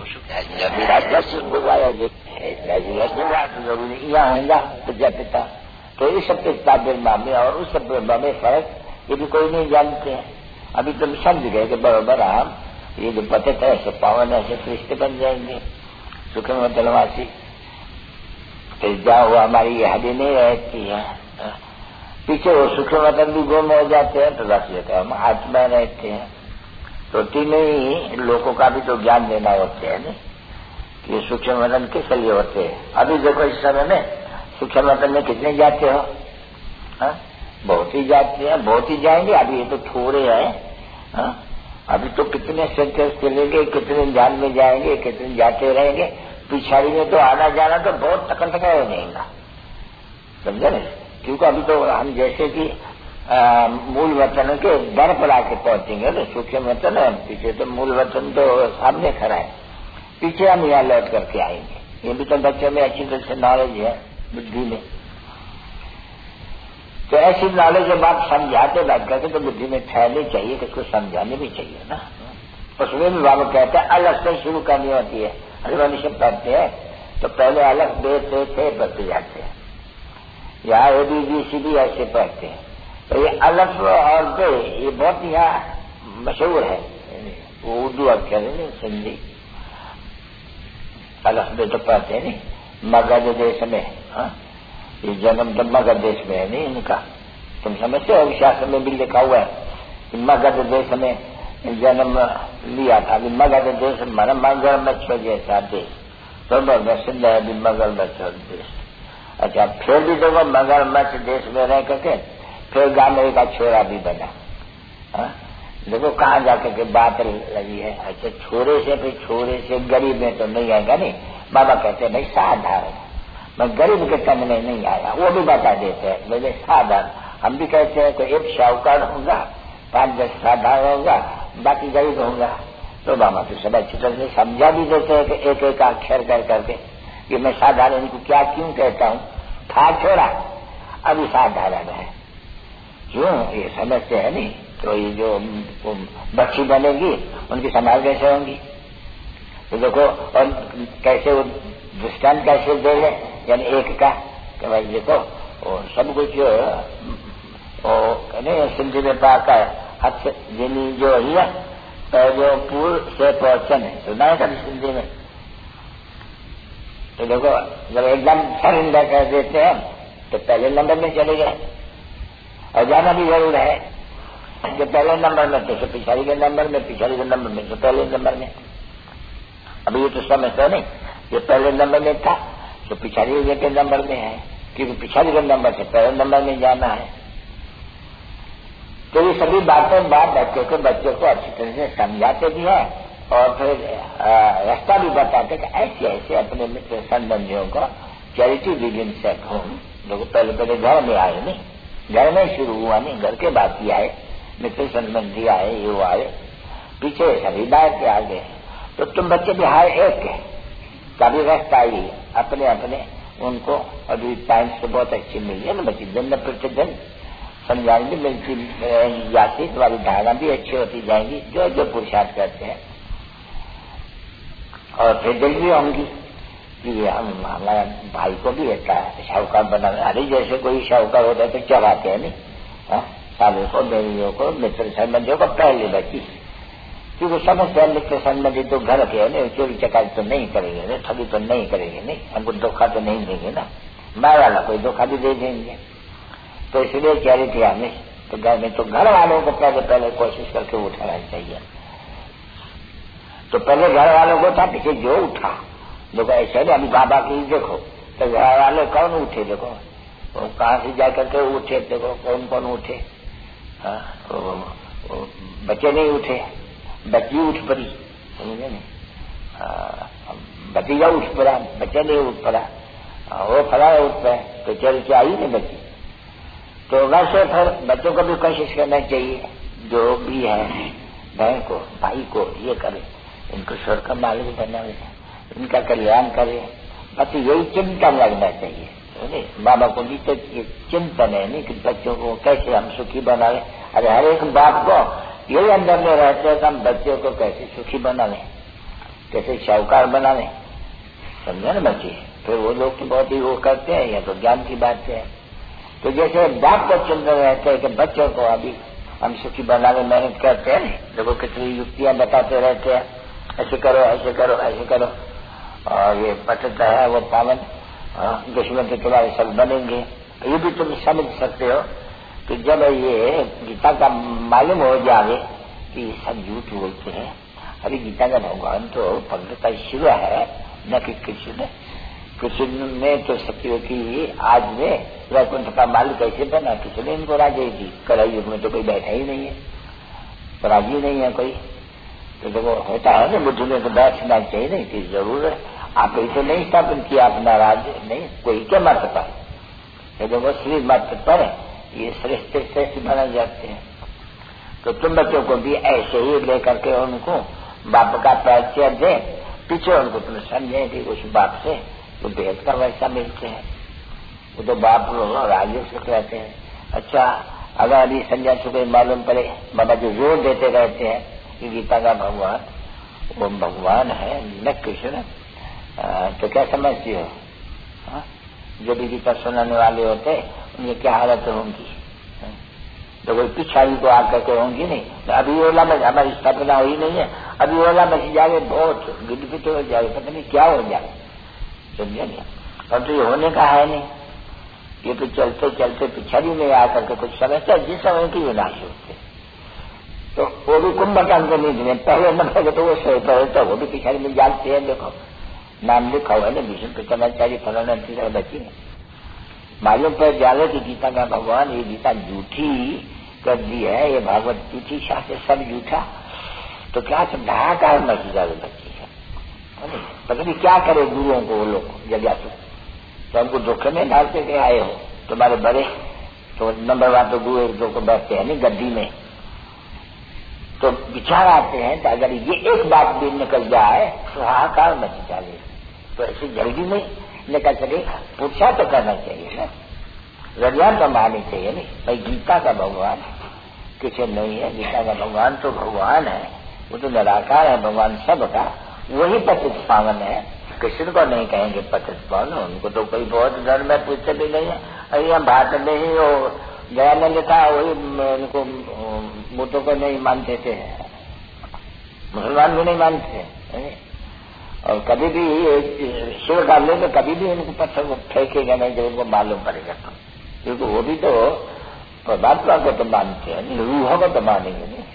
जरूरी यहाँ होगा प्रजापिता। तो इस पिता बिरमा में और उस बिरमा में फर्क ये भी कोई नहीं जानते हैं। अभी तुम समझ गए कि बराबर हम ये जो पतित है ऐसे पावन ऐसे सृष्टि बन जाएंगे, सुख में तलवासी। तो जाओ हमारी ये हदी नहीं रहती है, पीछे वो सूक्ष्म वतन भी गुम हो जाते हैं, तो रख लेते हैं हम आत्मा रहते हैं। तो तीनों ही लोगों का भी तो ज्ञान देना होते हैं कि सूक्ष्म वतन किस लिए होते हैं। अभी देखो इस समय में सूक्ष्म वतन में कितने जाते हो, बहुत ही जाते हैं, बहुत ही जाएंगे। अभी ये तो थोड़े हैं, अभी तो कितने सेंटर चलेंगे, कितने जान में जाएंगे, कितने जाते रहेंगे। पिछाड़ी में तो आना जाना तो बहुत टका हो जाएगा, समझे न। क्योंकि अभी तो हम जैसे कि मूल वतन के दर पर आके पहुंचेंगे ना, सूक्ष्म वतन है पीछे, तो मूल वतन तो सामने खड़ा है, पीछे हम यहाँ लौट करके आएंगे। ये भी तो बच्चों में अच्छी तरह से नॉलेज है, बुद्धि में। तो ऐसी नॉलेज जब आप समझाते बात करते तो बुद्धि में ठहरनी चाहिए, किसको समझानी भी चाहिए ना। उसमें भी बाबा कहते हैं अलग से शुरू करनी होती है। अरे मनुष्य पढ़ते हैं तो पहले अलग बे थे पढ़ते जाते हैं, यहाँ ABCD ऐसे पढ़ते हैं। तो ये अलग और बे ये बहुत यहाँ मशहूर है, वो उर्दू अक्षर है सिंधी। अलग बे तो पढ़ते हैं नहीं, मगध देश में, ये जन्म तो मगध देश में है नहीं इनका, तुम समझते हो। शास्त्र में भी लिखा हुआ है कि मगध देश में जन्म लिया था। अभी मगध देश माना मगरमच्छ जैसा देश, तो प्रसिद्ध है अभी मगरमच्छ देश। अच्छा फिर भी देखो मगरमच्छ देश में रह करके फिर गाने का छोरा भी बना। देखो कहाँ जाकर के बात लगी है। अच्छा छोरे से फिर छोरे से गरीब में तो नहीं आएगा नहीं। बाबा कहते हैं भाई साधारण, मैं गरीब के तन में नहीं आया, वो भी बता देते हैं मेरे साधारण। हम भी कहते हैं कोई एक शाहूकार होगा, 5-10 साधारण होगा, बाकी गरीब होगा। तो बाबा तो सब अच्छी तरह से समझा भी देते हैं कि एक एक अक्षर कर करके कि मैं साधारण को क्या क्यों कहता हूँ। था छोड़ा अभी साधारण है, क्यों ये समझते हैं नहीं। तो ये जो बच्ची बनेगी उनकी संभाल कैसे होंगी। तो देखो और कैसे वो दृष्टांत कैसे दे रहे, यानी एक का कि भाई देखो सब कुछ नहीं सिंधी में पाकर हथ जिनी जो ही जो पूर्व से पहुंचन है, सुना है कभी हिंदी में? तो देखो जब एकदम सरेंडर कर देते हैं तो पहले नंबर में चले गए, और जाना भी जरूर है। जो पहले नंबर में थे तो पिछाड़ी के नंबर में, पिछाड़ी के नंबर में तो पहले नंबर में। अभी ये तो समझते नहीं, ये पहले नंबर में था तो पिछाड़ी के नंबर में है, क्योंकि पिछाड़ी के नंबर से पहले नंबर में जाना है। तो ये सभी बातें बाप बच्चों को अच्छी तरह से समझाते भी है और फिर रास्ता भी बताते कि ऐसे ऐसे अपने मित्र संबंधियों को चैरिटी बिगिंस एट होम। लोग पहले पहले घर में आए नहीं, घर में शुरू हुआ नहीं, घर के बाद ही आए, मित्र संबंधी आए, ये आए, पीछे सभी बाहर के आ गए। तो तुम बच्चे भी हर एक के कभी रास्ता आई अपने अपने उनको अभी टाइम्स तो बहुत अच्छी मिली है ना बच्चे, दिन प्रतिदिन समझाने भी मिलती जाती, तुम्हारी धारणा भी अच्छी होती जाएंगी जो जो पुरुषार्थ करते हैं। और फिर दिल भी होंगी कि हम हमारा भाई को भी एक शाहूकार बनाना। अरे जैसे कोई शाहूकार होता है तो चढ़ाते हैं नहीं, सालों को बेरियों को मित्र संबंधियों को पहले बची, क्योंकि समझते हैं मित्र संबंधी तो घर के है ना, चोरी चकारी तो नहीं करेंगे ना, ठगी तो नहीं करेंगे नहीं, हमको धोखा तो नहीं देंगे ना, मार वाला कोई धोखा भी दे देंगे। तो इसलिए चैरिटी हमें तो घर में तो घर वालों को पहले कोशिश करके उठाना चाहिए। तो पहले घर वालों को था, पीछे जो उठा देखो ऐसे नहीं। अभी बाबा की देखो तो घर वाले कौन उठे, देखो वो कहाँ से जा करके उठे, देखो कौन कौन उठे। बच्चे नहीं उठे, बच्ची उठ पड़ी, समझे नहीं, भतीजा उठ पड़ा, बच्चे नहीं उठ पड़ा, वो फला उठ पाए तो चैरिटी आई नहीं बच्ची। तो वैसे फिर बच्चों को भी कोशिश करना चाहिए, जो भी है बहन को भाई को ये करे, इनको स्वर का मालिक बनावे, इनका कल्याण करे, बस यही चिंतन लगना चाहिए। बाबा को भी तो ये चिंतन है नहीं कि बच्चों को कैसे हम सुखी बनावे। अरे हर एक बाप को यही अंदर में रहते हैं कि हम बच्चों को कैसे सुखी बनावे, कैसे शाहूकार बनावे, समझे ना बच्चे। फिर वो लोग तो बहुत ही वो करते हैं, या तो ज्ञान की बात है। तो जैसे बाप को चिंतन रहते हैं कि बच्चों को अभी हम सुखी बनाने मेहनत करते हैं, देखो कितनी युक्तियां बताते रहते हैं, ऐसे करो ऐसे करो ऐसे करो, और ये पतिता है वो पावन, दुश्मन तो तुम्हारे सब बनेंगे। ये भी तुम समझ सकते हो कि जब ये गीता का मालूम हो जाए कि सब झूठ बोलते हैं, अरे गीता का भगवान तो भगवता शिव है न कि कृष्ण। कृष्ण ने तो सत्य की आज में वैकुंठ का मालिक कैसे बना, किसने इनको राजी दी। कलयुग युग में तो कोई बैठा ही नहीं है, राजी नहीं है कोई। तो देखो होता है ना, बुद्धि में तो बैठना चाहिए नहीं कि जरूर है, आप ही तो नहीं स्थापन किया अपना राज्य, नहीं कोई के मत पर, ये देखो श्री मत पर ये श्रेष्ठ श्रेष्ठ बना जाते हैं। तो तुम बच्चों को भी ऐसे ही लेकर के उनको बाप का परिचय दे, पीछे उनको तुम समझे कि उस बाप से तो भेद का वैसा मिलते हैं, वो तो बाप राज्य से कहते हैं। अच्छा अगर अभी संज्ञा से कोई मालूम पड़े, बाबा जो जोर देते रहते हैं कि गीता का भगवान वो भगवान है न कृष्ण, तो क्या समझती हो? जो भी गीता सुनाने वाले होते उनकी क्या हालत होंगी? तो कोई पिछाड़ी को आकर के होंगी नहीं। तो अभी ओला में हमारी स्थापना हुई नहीं है, अभी ओला में जाए बहुत गिटपिट हो जाए, पता नहीं क्या हो जाए, समझे नहीं। और तो ये होने का है नहीं, ये तो चलते चलते पिछाड़ी में आकर के कुछ समझता जिस समय की विनाश होते। तो वो भी कुंभकर्ण के नीति में पहले नंबर तो वो सोचता होता, वो भी पिछाड़ी में जानते हैं। देखो नाम लिखा हुआ है ना, भीष्म पितामहचारी फलाना तीसरा बच्ची ने मालूम पर जाले की गीता का भगवान ये गीता झूठी कर दी है, ये भागवत झूठी, शास्त्र सब झूठा, तो क्या ढाकार मची जावे बच्ची है। पता नहीं क्या करे गुरुओं को वो लोग जगह तो हमको धोखे में डालते के आए हो। तुम्हारे बड़े तो नंबर वन तो गुरु एक दो को बैठते हैं नहीं गद्दी में, तो विचार आते हैं तो अगर ये एक बात भी निकल जाए तो हाहाकार मच जाए। तो ऐसी जल्दी नहीं निकल सके, पूछा तो करना चाहिए ना, रविवार तो माननी चाहिए नहीं भाई गीता का भगवान किसी नहीं है। गीता का भगवान तो भगवान है, वो तो निराकार है, भगवान सबका, वही पतित पावन है। कृष्ण को नहीं कहेंगे पतित पावन, उनको तो कोई बहुत धर्म में पूछते भी नहीं है। अरे हम भारत में ही दयानंद था वही उनको बूतों को नहीं मानते थे, मुसलमान भी नहीं मानते। और कभी भी शिव डाल ले तो कभी भी उनको पत्थर को फेंकेगा नहीं जब उनको मालूम पड़ेगा तो, क्योंकि वो भी तो परमात्मा को तो मानते हैं, रूहों को तो मानेंगे नहीं।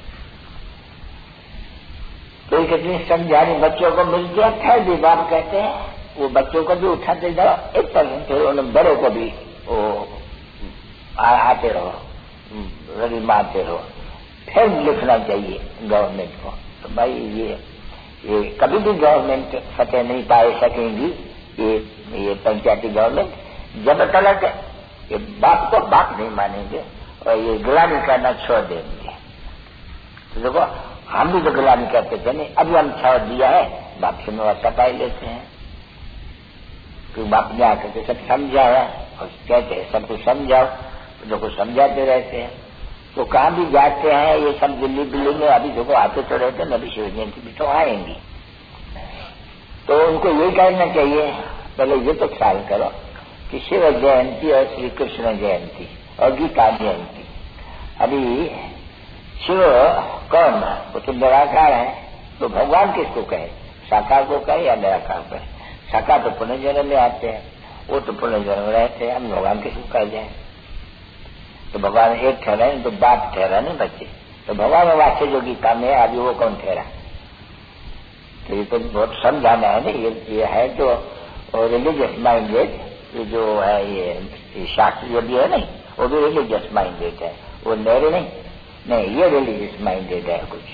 तो कितनी समझानी बच्चों को मिलती है, फिर भी बाप कहते हैं वो बच्चों को भी उठाते जाओ 1%, फिर उन्हें बड़ों को भी वो आते रहो, रवि मारते रहो, फिर लिखना चाहिए गवर्नमेंट को। तो भाई ये कभी भी गवर्नमेंट फतेह नहीं पाए सकेंगी, ये पंचायती गवर्नमेंट जब तक ये बाप को बाप नहीं मानेंगे और ये गुलामी करना छोड़ देंगे। तो देखो हम भी तो गुलामी करते थे नहीं, अभी हम छोड़ दिया है, बाप से व्यवस्था पाई लेते हैं, क्योंकि बाप ने आकर के सब समझाया और कहते हैं सब कुछ समझाओ, जो कुछ समझाते रहते हैं। तो कहाँ भी जाते हैं ये सब दिल्ली में, अभी देखो आते तो रहते हैं, अभी शिव जयंती भी तो आएंगी। तो उनको यही कहना चाहिए, पहले ये तो ख्याल करो कि शिव जयंती और श्री कृष्ण जयंती और गीता जयंती, अभी शिव कौन है? वो तो निराकार है, तो भगवान किसको कहे? साकार को कहे या निराकार को कहे? साकार तो पुनर्जन्म में आते हैं, वो तो पुनर्जन्म रहते हैं, हम भगवान किसको कह जाए? तो भगवान एक ठहरा नहीं तो बाप ठहरा नहीं बच्चे, तो भगवान वाक्य जो गीता में अभी वो कौन ठहरा? तो ये तो बहुत समझाना है ना, ये है जो रिलीजियस माइंडेड, ये जो है ये शास्त्रीय भी है नहीं, वो भी रिलीजियस माइंडेड है, वो मेरे नहीं, ये रिलीजियस माइंडेड है कुछ,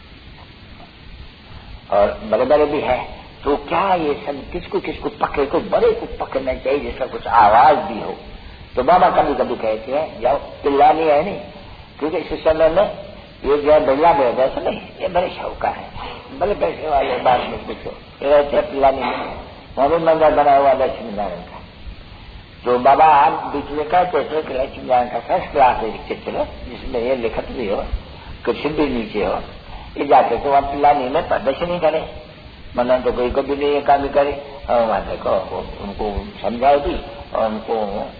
और बड़े बड़े भी है। तो क्या ये सब किसको किसको पकड़े, कोई बड़े को पकड़ना चाहिए जिसका कुछ आवाज भी हो। तो बाबा कभी कभी कहते हैं जाओ चिल्लानी है नहीं, क्योंकि इस समय में ये जो बिल्ला में वैसे नहीं, ये बड़े शौका है, बड़े पैसे वाले बाद में पूछो रहते हैं पिल्लानी में, वहां भी मंदिर बना हुआ लक्ष्मी नारायण का। तो बाबा आप बीच में कहते थे कि लक्ष्मी नारायण का फर्स्ट क्लास चित्र जिसमें ये लिखत भी हो, कृष्ण भी नीचे हो, ये जाके तो वहां पिल्लानी में प्रदर्शन ही करे, मना तो कोई कभी नहीं ये काम करे। और वहां देखो उनको समझाओ भी, और उनको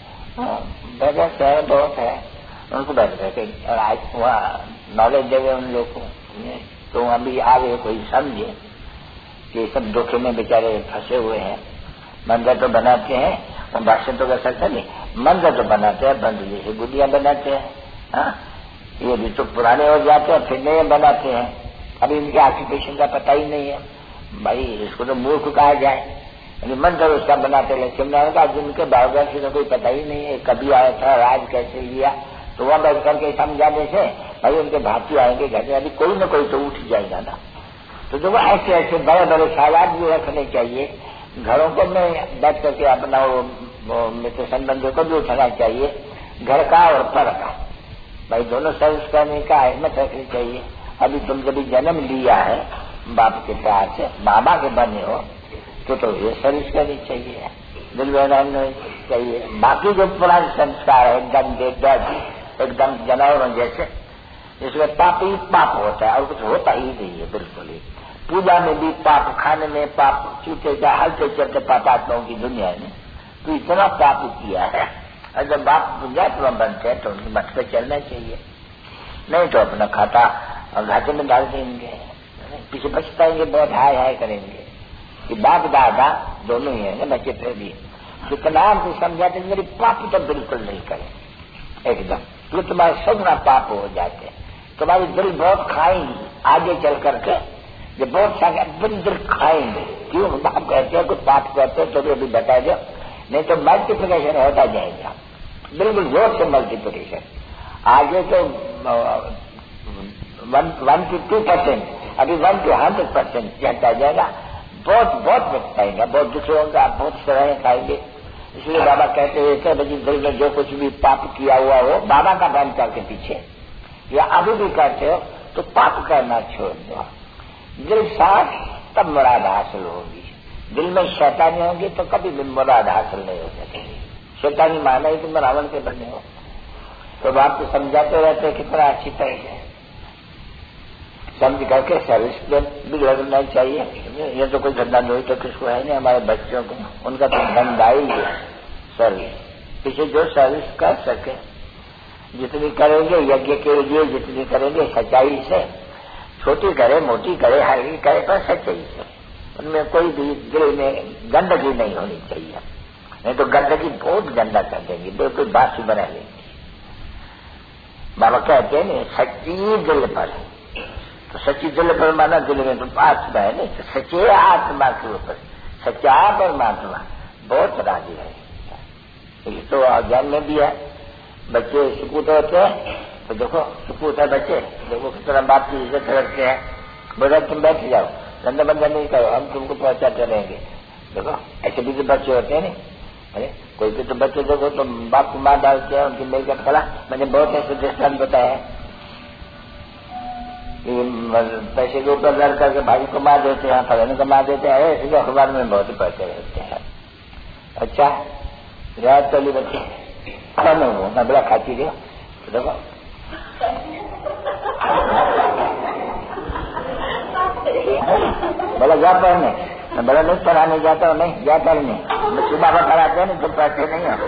बजट है बहुत है, उनको बैठ करके वहाँ नॉलेज देवे उन लोग को, तो अभी आगे कोई समझे कि सब धोखे में बेचारे फंसे हुए हैं। मंदिर तो बनाते हैं, और भाष्य तो कर सकते नहीं, मंदिर तो बनाते हैं, बंद जैसे गुडिया बनाते हैं, हाँ ये भी तो पुराने हो जाते हैं फिर नए बनाते हैं, अभी इनके ऑक्यूपेशन का पता ही नहीं है। भाई इसको तो मूर्ख कहा जाए, मंदिर उसका बनाते लक्ष्मीनारायण का, जिनके बायोग्राफी का कोई पता ही नहीं है, कभी आया था, राज कैसे लिया, तो वहां बैठ करके समझाने से भाई उनके भाती आएंगे घर में, अभी कोई न कोई तो उठ जाएगा ना। तो जो ऐसे ऐसे बड़े बड़े ख्यालात भी रखने चाहिए, घरों को में बैठ करके अपना वो मित्र संबंधों को भी उठाना चाहिए, घर का और पर का, भाई दोनों सर्विस करने का अहमियत रखनी चाहिए। अभी तुम जब जन्म लिया है बाप के प्यार से, बाबा के बने हो, तो ये सर्विस करनी चाहिए, दिल बहलाना चाहिए। बाकी जो पुराने संस्कार है एकदम बेदर्द, एकदम जानवरों जैसे, इसमें पाप ही पाप होता है और कुछ होता ही नहीं है बिल्कुल ही। पूजा में भी पाप, खाने में पाप, चूते का हलते चलते पापात्माओं की दुनिया में तो इतना पाप किया है। और जब बाप पुण्यात्मा बनते हैं तो उनकी मत पे चलना चाहिए, नहीं तो अपना खाता और घाटे में डाल देंगे, पीछे पछताएंगे, बहुत हाय हाय करेंगे कि बाप दादा दोनों ही है ना, बच्चे फिर भी कितना आपको समझाते मेरी पाप तो बिल्कुल नहीं करें एकदम, तो तुम्हारे सगुना पाप हो जाते हैं, तुम्हारी दिल बहुत खाएंगी आगे चल करके, जब बहुत सारे दिल खाएंगे। क्यों बाप कहते हैं कुछ पाप करते हो तो भी अभी बता दो, नहीं तो मल्टीप्लिकेशन होता जाएगा, बिल्कुल जोर से मल्टीप्लिकेशन। आगे तो 1 to 2%, अभी 1 to 100% चलता जाएगा, बहुत बहुत बचताएगा, बहुत दुख होगा, बहुत सराहना खाएंगे। इसलिए बाबा कहते हुए थे भाई दिल में जो कुछ भी पाप किया हुआ हो बाबा का बंद करके पीछे, या अभी भी करते हो तो पाप करना छोड़ दो, दिल साफ तब मुराद हासिल होगी। दिल में शैतानी होगी तो कभी भी मुराद हासिल नहीं हो सकेगी। शैतानी माना ही तुम रावण के बने हो, तो बाप को समझाते रहते कितना अच्छी तरह से समझ करके सर्विस भी लगना चाहिए। ये तो कोई धंधा नहीं तो किसको है नहीं, हमारे बच्चों को उनका तो धंधा ही है सर्विस, पीछे जो सर्विस कर सके जितनी करेंगे यज्ञ के लिए, जितनी करेंगे सच्चाई से, छोटी करे मोटी करे हरी करे पर सच्चाई से, उनमें कोई भी दिल में गंदगी नहीं होनी चाहिए। नहीं तो गंदगी बहुत गंदा कर देंगी, बिल्कुल बासी बना लेंगी। बाबा कहते हैं नहीं, सच्ची दिल पर, तो सच्ची दिल पर माना दिल में तो पास है नहीं, तो सच्चे आत्मा के ऊपर सच्चा परमात्मा बहुत राजी है। तो अज्ञान में भी है, बच्चे सुकूत होते हैं तो देखो सुकूत है बच्चे, देखो किस तरह बाप की इज्जत रखते हैं। बोला तुम बैठ जाओ, धंधा बंदा नहीं करो, हम तुमको पहुंचाते रहेंगे। देखो ऐसे भी तो बच्चे होते हैं नहीं, अरे कोई भी तो बच्चे देखो तो बाप को मार डालते हैं, उनकी मिलकर खड़ा। मैंने बहुत ऐसे दृष्टांत बताया है, पैसे के ऊपर लड़ करके भाई को मार देते हैं, फलाने को मार देते हैं, इसलिए अखबार में बहुत ही पढ़ते रहते हैं। अच्छा रात चली बच्चे मैं बड़ा खाती रही, देखो बोला जा पढ़ने, मैं बड़ा नहीं पढ़ाने जाता हूँ, नहीं जा पढ़ने, बच्चे बाबा पढ़ाते हैं नहीं तो पढ़ते नहीं हो।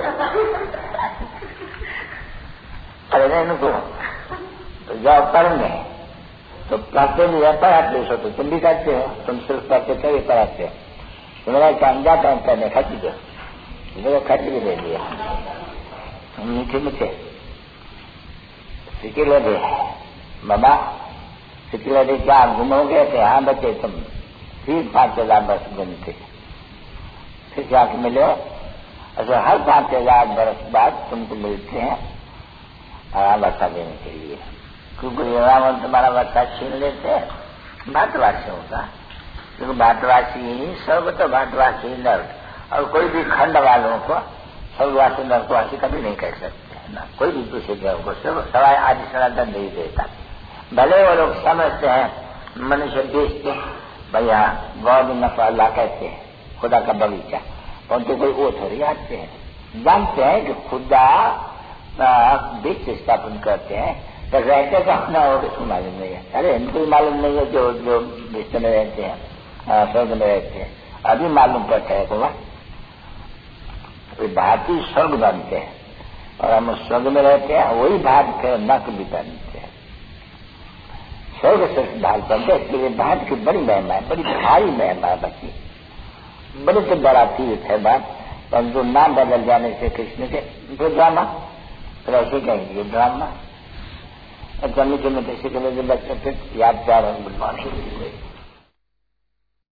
अरे नहीं उनको तो जाओ पढ़ने, तो पढ़ते नहीं है, पढ़ाते हो तो तुम भी करते हो, तुम सिर्फ पढ़ते थे पढ़ाते हो। तुम्हारा काम जाता हूँ करने, खाती दो, मेरे खर्च भी दे दिया, मीठे मीठे सिक्के ले दे बाबा, सिक्के ले दे क्या घूमोगे थे? हाँ बच्चे तुम फिर 5,000 बरस घूमते, फिर जाके मिले। अच्छा हर 5,000 बरस बाद तुमको मिलते हैं वर्षा देने के लिए, क्योंकि रावण तुम्हारा वर्षा छीन लेते हैं भाटवासियों का, क्योंकि भाटवासी ही सर्व तो भाटवासी नर, और कोई भी खंड वालों को सर्ववासी नर को ऐसी कभी नहीं कह सकते है ना, कोई भी दूसरे ग्रह को सिर्फ सवाई आदि सनातन नहीं देता। भले वो लोग समझते हैं मनुष्य देश के भैया गौर नफा अल्लाह कहते हैं, खुदा का बगीचा, परंतु कोई वो थोड़ी आते हैं, जानते हैं कि खुदा बीच स्थापन करते हैं, तो रहते तो अपना हो किसको मालूम नहीं है। अरे इनको मालूम नहीं है जो जो विश्व में रहते हैं, स्वर्ग में रहते हैं, अभी मालूम पड़ता है को भारतीय स्वर्ग बनते हैं, और हम स्वर्ग में रहते हैं, वही भाग के नक भी बनते हैं। स्वर्ग से भाग बनते हैं, इसके लिए भारत की बड़ी महिमा है, बड़ी भारी महिमा है बच्ची, बड़े से बड़ा तीर्थ है बात। परंतु नाम बदल जाने से कृष्ण के तो ड्रामा, फिर ऐसे कहेंगे ड्रामा। अच्छा मीठे मीठे से बच्चे फिर याद जा रहे हैं, गुड मॉर्निंग।